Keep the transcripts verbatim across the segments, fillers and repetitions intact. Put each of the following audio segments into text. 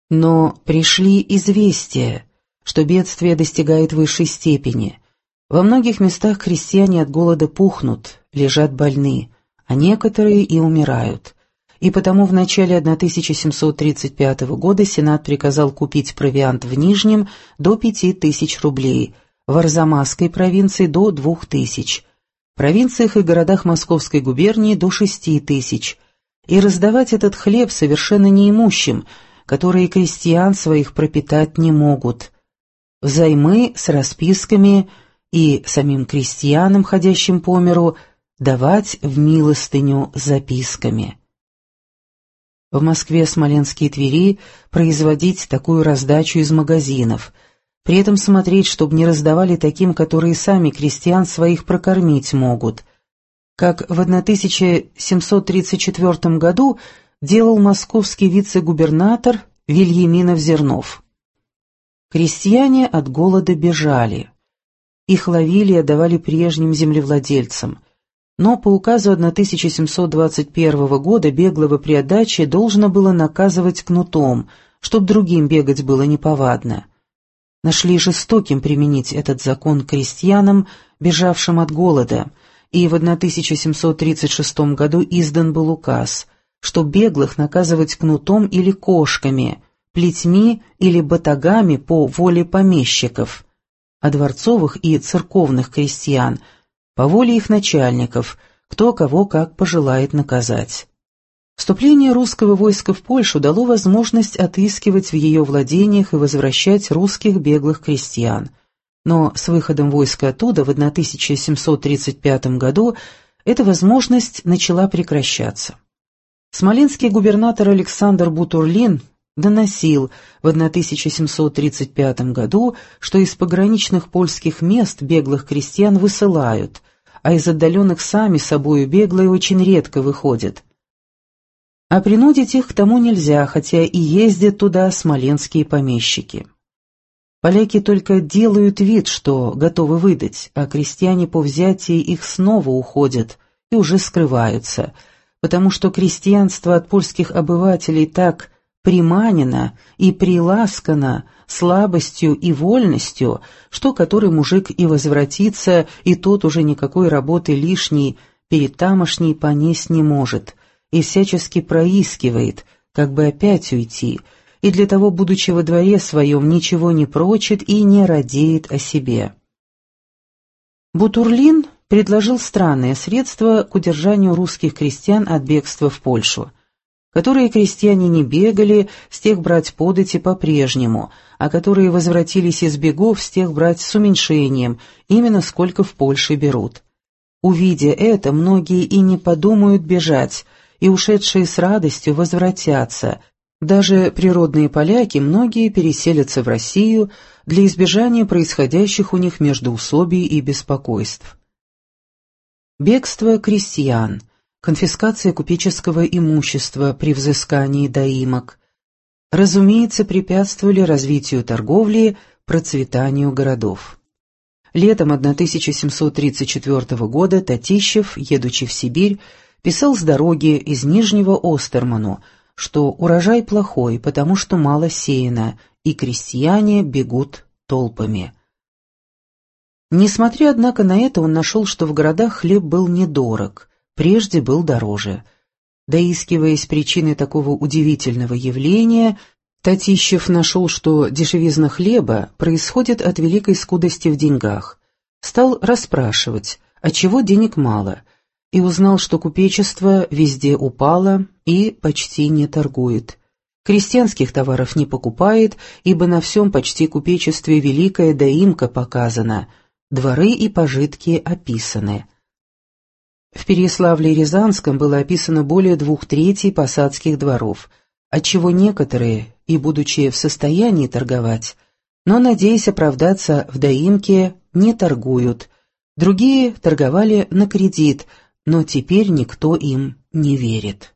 Но пришли известия, что бедствие достигает высшей степени. Во многих местах крестьяне от голода пухнут, лежат больны, а некоторые и умирают. И потому в начале тысяча семьсот тридцать пятого года Сенат приказал купить провиант в Нижнем до пяти тысяч рублей, в Арзамасской провинции до двух тысяч, в провинциях и городах Московской губернии до шести тысяч, и раздавать этот хлеб совершенно неимущим, которые крестьян своих пропитать не могут, взаймы с расписками и самим крестьянам, ходящим по миру, давать в милостыню записками. В Москве, Смоленске и Твери производить такую раздачу из магазинов, при этом смотреть, чтобы не раздавали таким, которые сами крестьян своих прокормить могут, как в тысяча семьсот тридцать четвёртом году делал московский вице-губернатор Вильяминов-Зернов. Крестьяне от голода бежали. Их ловили и отдавали прежним землевладельцам. Но по указу тысяча семьсот двадцать первого года беглого при отдаче должно было наказывать кнутом, чтоб другим бегать было неповадно. Нашли жестоким применить этот закон к крестьянам, бежавшим от голода, и в тысяча семьсот тридцать шестом году издан был указ, что беглых наказывать кнутом или кошками, плетьми или батагами по воле помещиков, а дворцовых и церковных крестьян по воле их начальников, кто кого как пожелает наказать. Вступление русского войска в Польшу дало возможность отыскивать в ее владениях и возвращать русских беглых крестьян, но с выходом войска оттуда в тысяча семьсот тридцать пятом году эта возможность начала прекращаться. Смоленский губернатор Александр Бутурлин доносил в тысяча семьсот тридцать пятом году, что из пограничных польских мест беглых крестьян высылают, а из отдаленных сами собою беглые очень редко выходят. А принудить их к тому нельзя, хотя и ездят туда смоленские помещики. Поляки только делают вид, что готовы выдать, а крестьяне по взятии их снова уходят и уже скрываются, потому что крестьянство от польских обывателей так приманено и приласкано слабостью и вольностью, что который мужик и возвратится, и тот уже никакой работы лишней перед тамошней понесть не может, и всячески проискивает, как бы опять уйти, и для того, будучи во дворе своем, ничего не прочит и не радеет о себе. Бутурлин предложил странное средство к удержанию русских крестьян от бегства в Польшу, которые крестьяне не бегали, с тех брать подати по-прежнему, а которые возвратились из бегов, с тех брать с уменьшением, именно сколько в Польше берут. Увидя это, многие и не подумают бежать, и ушедшие с радостью возвратятся. Даже природные поляки многие переселятся в Россию для избежания происходящих у них междоусобий и беспокойств. Бегство крестьян, конфискация купеческого имущества при взыскании доимок, разумеется, препятствовали развитию торговли, процветанию городов. Летом тысяча семьсот тридцать четвёртого года Татищев, едучи в Сибирь, писал с дороги из Нижнего Остерману, что урожай плохой, потому что мало сеяно, и крестьяне бегут толпами. Несмотря, однако, на это, он нашел, что в городах хлеб был недорог, прежде был дороже. Доискиваясь причиной такого удивительного явления, Татищев нашел, что дешевизна хлеба происходит от великой скудости в деньгах. Стал расспрашивать, отчего денег мало, и узнал, что купечество везде упало и почти не торгует. Крестьянских товаров не покупает, ибо на всем почти купечестве великая доимка показана, дворы и пожитки описаны. В Переяславле-Рязанском было описано более двух третей посадских дворов, отчего некоторые, и будучи в состоянии торговать, но, надеясь оправдаться в доимке, не торгуют, другие торговали на кредит, но теперь никто им не верит.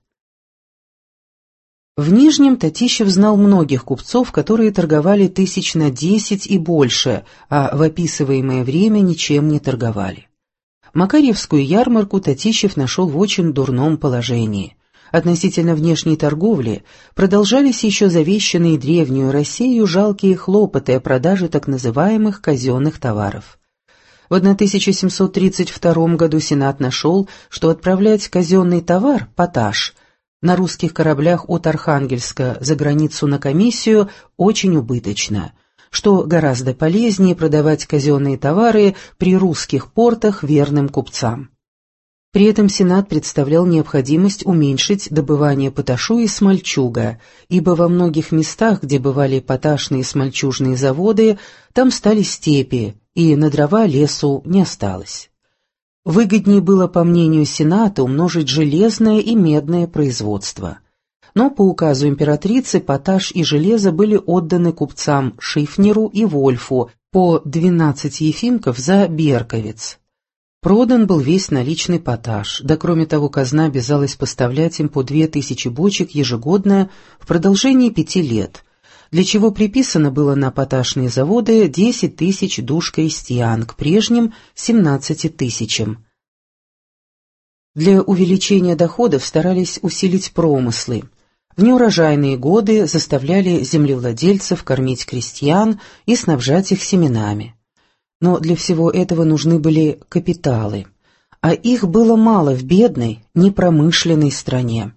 В Нижнем Татищев знал многих купцов, которые торговали тысяч на десять и больше, а в описываемое время ничем не торговали. Макарьевскую ярмарку Татищев нашел в очень дурном положении. Относительно внешней торговли продолжались еще завещанные древнюю Россию жалкие хлопоты о продаже так называемых казенных товаров. В тысяча семьсот тридцать втором году Сенат нашел, что отправлять казенный товар, поташ, на русских кораблях от Архангельска за границу на комиссию очень убыточно, что гораздо полезнее продавать казенные товары при русских портах верным купцам. При этом Сенат представлял необходимость уменьшить добывание поташу и смольчуга, ибо во многих местах, где бывали поташные и смольчужные заводы, там стали степи, и на дрова лесу не осталось. Выгоднее было, по мнению Сената, умножить железное и медное производство. Но по указу императрицы поташ и железо были отданы купцам Шифнеру и Вольфу по двенадцать ефимков за берковец. Продан был весь наличный поташ, да кроме того казна обязалась поставлять им по две тысячи бочек ежегодно в продолжении пяти лет, для чего приписано было на поташные заводы десять тысяч душ крестьян к прежним семнадцати тысячам. Для увеличения доходов старались усилить промыслы. В неурожайные годы заставляли землевладельцев кормить крестьян и снабжать их семенами. Но для всего этого нужны были капиталы, а их было мало в бедной, непромышленной стране.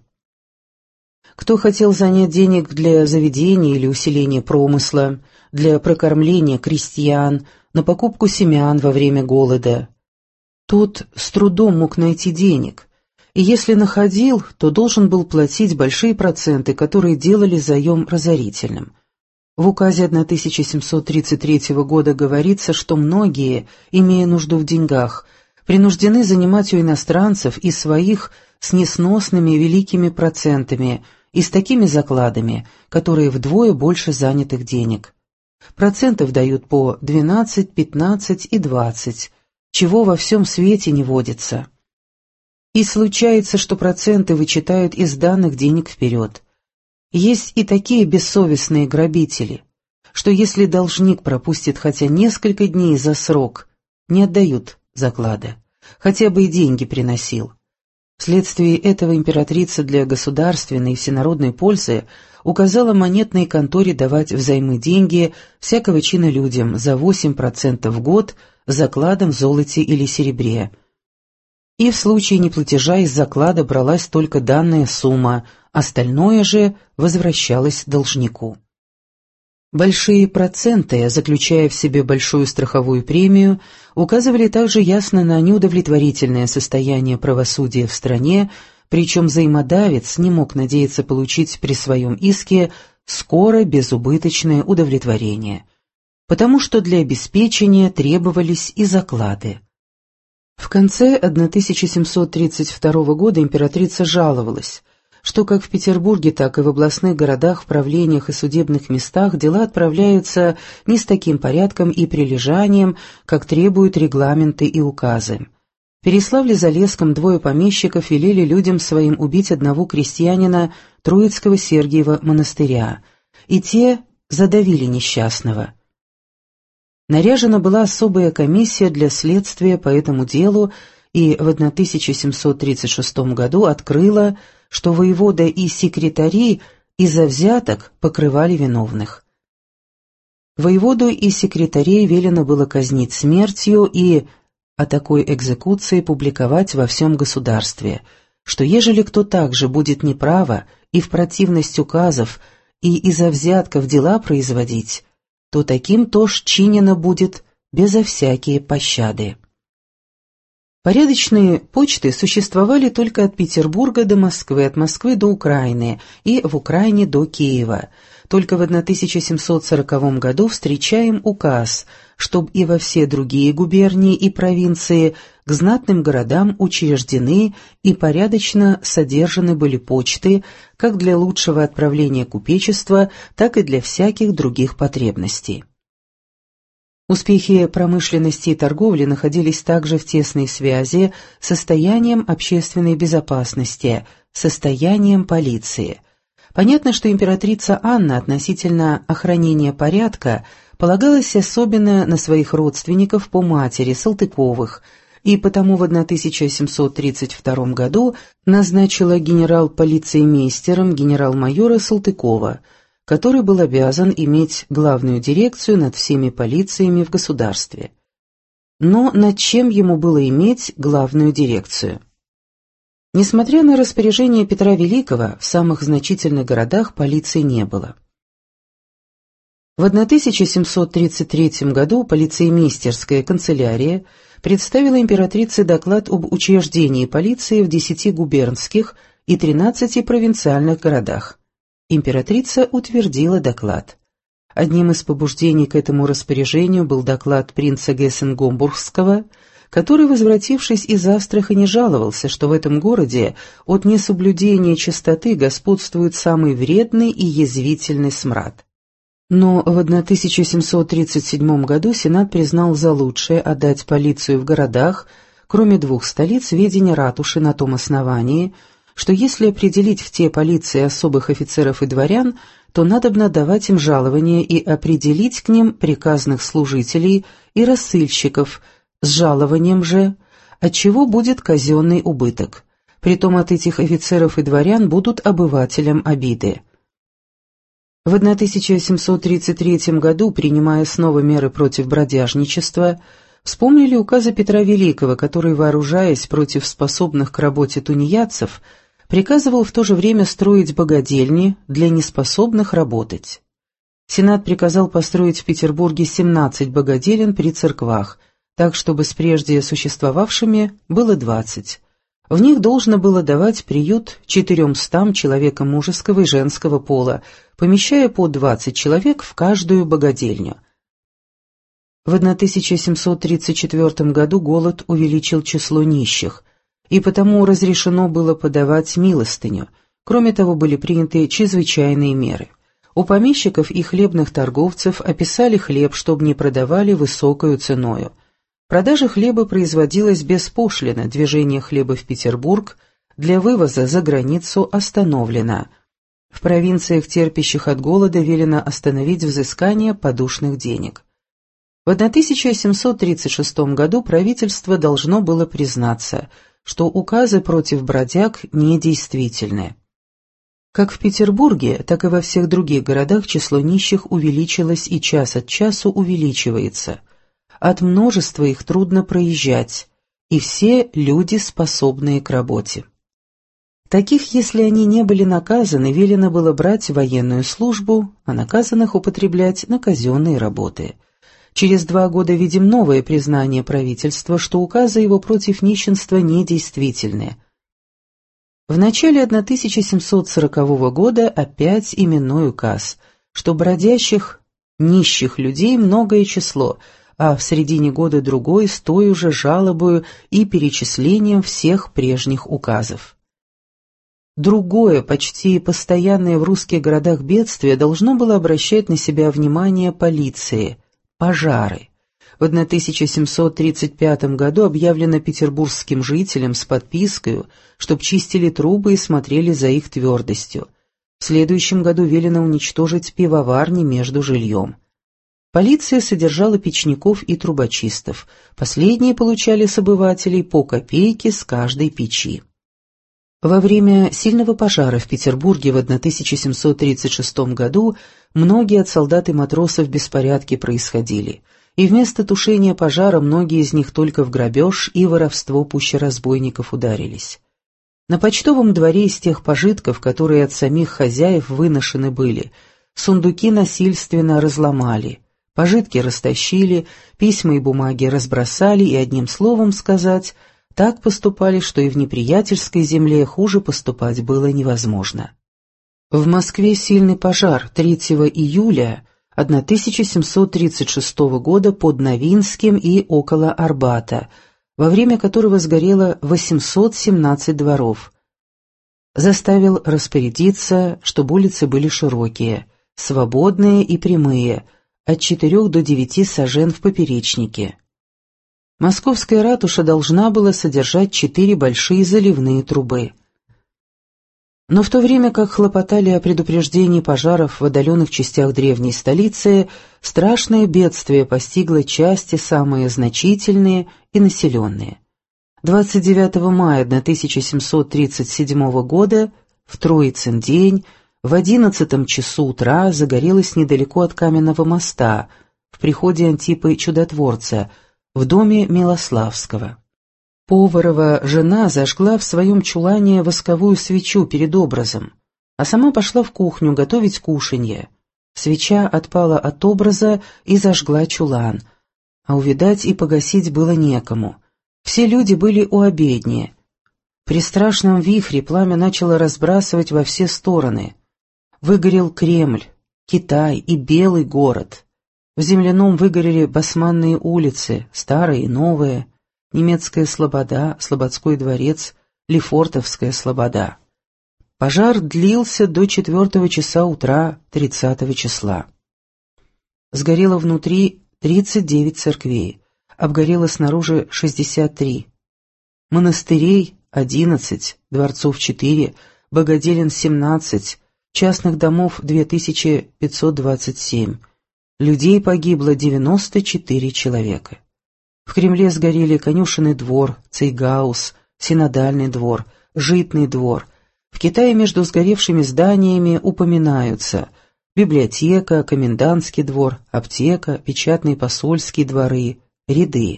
Кто хотел занять денег для заведения или усиления промысла, для прокормления крестьян, на покупку семян во время голода, тот с трудом мог найти денег, и если находил, то должен был платить большие проценты, которые делали заем разорительным. В указе тысяча семьсот тридцать третьего года говорится, что многие, имея нужду в деньгах, принуждены занимать у иностранцев и своих с несносными великими процентами и с такими закладами, которые вдвое больше занятых денег. Процентов дают по двенадцать, пятнадцать и двадцать, чего во всем свете не водится. И случается, что проценты вычитают из данных денег вперед. Есть и такие бессовестные грабители, что если должник пропустит хотя несколько дней за срок, не отдают заклада, хотя бы и деньги приносил. Вследствие этого императрица для государственной и всенародной пользы указала монетной конторе давать взаймы деньги всякого чина людям за восемь процентов в год с закладом в золоте или серебре. И в случае неплатежа из заклада бралась только данная сумма, остальное же возвращалось должнику. Большие проценты, заключая в себе большую страховую премию, указывали также ясно на неудовлетворительное состояние правосудия в стране, причем взаимодавец не мог надеяться получить при своем иске скоро безубыточное удовлетворение, потому что для обеспечения требовались и заклады. В конце тысяча семьсот тридцать второго года императрица жаловалась, что как в Петербурге, так и в областных городах, в правлениях и судебных местах дела отправляются не с таким порядком и прилежанием, как требуют регламенты и указы. В Переславле-Залесском двое помещиков велели людям своим убить одного крестьянина Троицкого Сергиева монастыря, и те задавили несчастного. Наряжена была особая комиссия для следствия по этому делу, и в тысяча семьсот тридцать шестом году открыла, что воевода и секретари из-за взяток покрывали виновных. Воеводу и секретарей велено было казнить смертью и о такой экзекуции публиковать во всем государстве, что ежели кто также будет неправо и в противность указов и из-за взятков дела производить, то таким тоже чинено будет безо всякие пощады. Порядочные почты существовали только от Петербурга до Москвы, от Москвы до Украины и в Украине до Киева. Только в тысяча семьсот сороковом году встречаем указ, чтоб и во все другие губернии и провинции к знатным городам учреждены и порядочно содержаны были почты, как для лучшего отправления купечества, так и для всяких других потребностей. Успехи промышленности и торговли находились также в тесной связи с состоянием общественной безопасности, состоянием полиции. Понятно, что императрица Анна относительно охранения порядка полагалась особенно на своих родственников по матери, Салтыковых, и потому в тысяча семьсот тридцать втором году назначила генерал-полицеймейстером генерал-майора Салтыкова, который был обязан иметь главную дирекцию над всеми полициями в государстве. Но над чем ему было иметь главную дирекцию? Несмотря на распоряжение Петра Великого, в самых значительных городах полиции не было. В тысяча семьсот тридцать третьем году полицеймейстерская канцелярия представила императрице доклад об учреждении полиции в десяти губернских и тринадцати провинциальных городах. Императрица утвердила доклад. Одним из побуждений к этому распоряжению был доклад принца Гессен-Гомбургского, который, возвратившись из Астрахани, жаловался, что в этом городе от несоблюдения чистоты господствует самый вредный и язвительный смрад. Но в тысяча семьсот тридцать седьмом году Сенат признал за лучшее отдать полицию в городах, кроме двух столиц, в ведение ратуши на том основании, что если определить в те полиции особых офицеров и дворян, то надобно давать им жалование и определить к ним приказных служителей и рассыльщиков, с жалованием же, отчего будет казенный убыток. Притом от этих офицеров и дворян будут обывателям обиды. В тысяча семьсот тридцать третьем году, принимая снова меры против бродяжничества, вспомнили указы Петра Великого, который, вооружаясь против способных к работе тунеядцев, приказывал в то же время строить богадельни для неспособных работать. Сенат приказал построить в Петербурге семнадцать богадельен при церквах, так чтобы с прежде существовавшими было двадцать. В них должно было давать приют четыремстам человекам мужеского и женского пола, помещая по двадцать человек в каждую богадельню. В тысяча семьсот тридцать четвёртом году голод увеличил число нищих, и потому разрешено было подавать милостыню. Кроме того, были приняты чрезвычайные меры. У помещиков и хлебных торговцев описали хлеб, чтобы не продавали высокою ценою. Продажа хлеба производилась без пошлины, движение хлеба в Петербург для вывоза за границу остановлено. В провинциях, терпящих от голода, велено остановить взыскание подушных денег. В тысяча семьсот тридцать шестом году правительство должно было признаться, что указы против бродяг недействительны. Как в Петербурге, так и во всех других городах число нищих увеличилось и час от часу увеличивается. От множества их трудно проезжать, и все люди, способные к работе. Таких, если они не были наказаны, велено было брать военную службу, а наказанных употреблять на казенные работы. Через два года видим новое признание правительства, что указы его против нищенства недействительны. В начале тысяча семьсот сорокового года опять именной указ, что бродящих, нищих людей многое число, а в середине года другой с той же жалобою и перечислением всех прежних указов. Другое, почти постоянное в русских городах бедствие должно было обращать на себя внимание полиции – пожары. В тысяча семьсот тридцать пятом году объявлено петербургским жителям с подпиской, чтоб чистили трубы и смотрели за их твердостью. В следующем году велено уничтожить пивоварни между жильем. Полиция содержала печников и трубочистов. Последние получали с обывателей по копейке с каждой печи. Во время сильного пожара в Петербурге в тысяча семьсот тридцать шестом году многие от солдат и матросов беспорядки происходили, и вместо тушения пожара многие из них только в грабеж и воровство пуще разбойников ударились. На почтовом дворе из тех пожитков, которые от самих хозяев выношены были, сундуки насильственно разломали, пожитки растащили, письма и бумаги разбросали, и одним словом сказать, так поступали, что и в неприятельской земле хуже поступать было невозможно. В Москве сильный пожар третьего июля тысяча семьсот тридцать шестого года под Новинским и около Арбата, во время которого сгорело восемьсот семнадцать дворов. Заставил распорядиться, чтобы улицы были широкие, свободные и прямые, от четырех до девяти сажен в поперечнике. Московская ратуша должна была содержать четыре большие заливные трубы. Но в то время как хлопотали о предупреждении пожаров в отдаленных частях древней столицы, страшное бедствие постигло части самые значительные и населенные. двадцать девятого мая тысяча семьсот тридцать седьмого года, в Троицын день, в одиннадцатом часу утра загорелось недалеко от Каменного моста, в приходе Антипы Чудотворца, в доме Милославского. Поварова жена зажгла в своем чулане восковую свечу перед образом, а сама пошла в кухню готовить кушанье. Свеча отпала от образа и зажгла чулан, а увидать и погасить было некому. Все люди были у обедни. При страшном вихре пламя начало разбрасывать во все стороны. Выгорел Кремль, Китай и Белый город. В земляном выгорели басманные улицы, старые и новые, Немецкая слобода, Слободской дворец, Лефортовская слобода. Пожар длился до четвертого часа утра тридцатого числа. Сгорело внутри тридцать девять церквей, обгорело снаружи шестьдесят три. Монастырей одиннадцать, дворцов четыре, богоделен семнадцать, частных домов две тысячи пятьсот двадцать семь. Людей погибло девяносто четыре человека. В Кремле сгорели конюшенный двор, Цейгаус, Синодальный двор, Житный двор. В Китае между сгоревшими зданиями упоминаются библиотека, комендантский двор, аптека, печатные посольские дворы, ряды.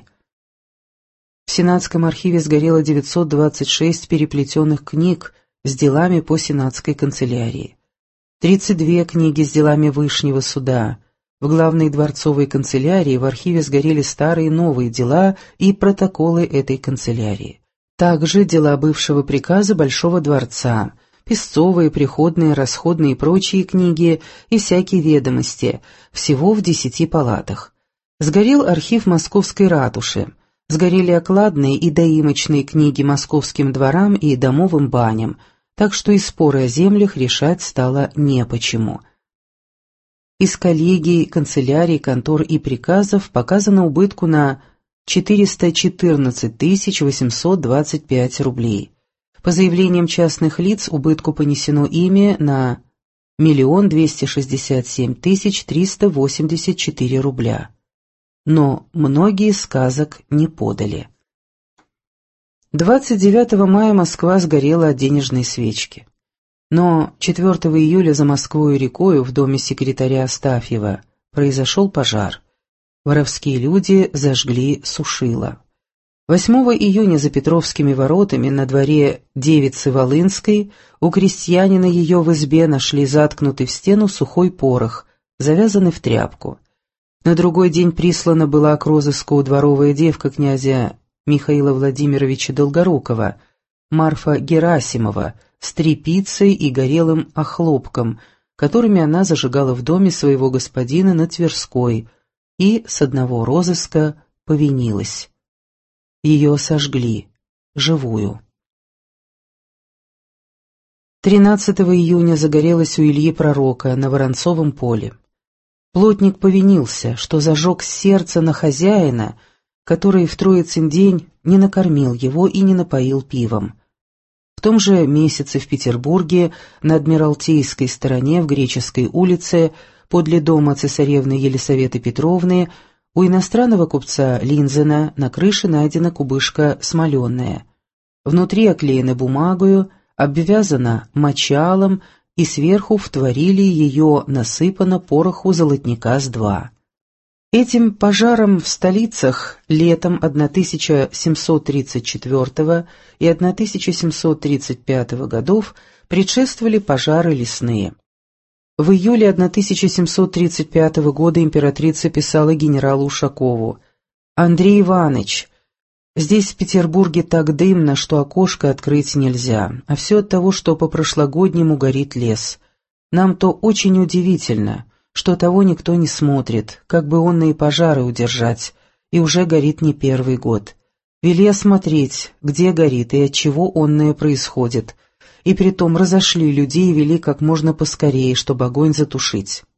В Сенатском архиве сгорело девятьсот двадцать шесть переплетенных книг с делами по Сенатской канцелярии, тридцать две книги с делами Вышнего суда. В главной дворцовой канцелярии в архиве сгорели старые и новые дела и протоколы этой канцелярии. Также дела бывшего приказа Большого дворца, песцовые, приходные, расходные и прочие книги и всякие ведомости, всего в десяти палатах. Сгорел архив Московской ратуши, сгорели окладные и доимочные книги московским дворам и домовым баням, так что и споры о землях решать стало не почему. Из коллегий, канцелярий, контор и приказов показано убытку на четыреста четырнадцать тысяч восемьсот двадцать пять рублей. По заявлениям частных лиц убытку понесено ими на миллион двести шестьдесят семь тысяч триста восемьдесят четыре рубля. Но многие сказок не подали. двадцать девятого мая Москва сгорела от денежной свечки. Но четвертого июля за Москвой рекою в доме секретаря Астафьева произошел пожар. Воровские люди зажгли сушило. восьмого июня за Петровскими воротами на дворе девицы Волынской у крестьянина ее в избе нашли заткнутый в стену сухой порох, завязанный в тряпку. На другой день прислана была к розыску дворовая девка князя Михаила Владимировича Долгорукова, Марфа Герасимова, с тряпицей и горелым охлопком, которыми она зажигала в доме своего господина на Тверской, и с одного розыска повинилась. Ее сожгли, живую. тринадцатого июня загорелось у Ильи Пророка на Воронцовом поле. Плотник повинился, что зажег сердце на хозяина, который в Троицын день не накормил его и не напоил пивом. В том же месяце в Петербурге на Адмиралтейской стороне в Греческой улице подле дома цесаревны Елисаветы Петровны у иностранного купца Линзена на крыше найдена кубышка смоленная. Внутри оклеена бумагою, обвязана мочалом и сверху втворили ее насыпано пороху золотника с два. Этим пожарам в столицах летом тысяча семьсот тридцать четвёртого и тысяча семьсот тридцать пятого годов предшествовали пожары лесные. В июле тысяча семьсот тридцать пятого года императрица писала генералу Ушакову: «Андрей Иванович, здесь в Петербурге так дымно, что окошко открыть нельзя, а все от того, что по прошлогоднему горит лес. Нам то очень удивительно, что того никто не смотрит, как бы онные пожары удержать, и уже горит не первый год. Вели осмотреть, где горит и от чего онное происходит, и притом разошли людей и вели как можно поскорее, чтобы огонь затушить».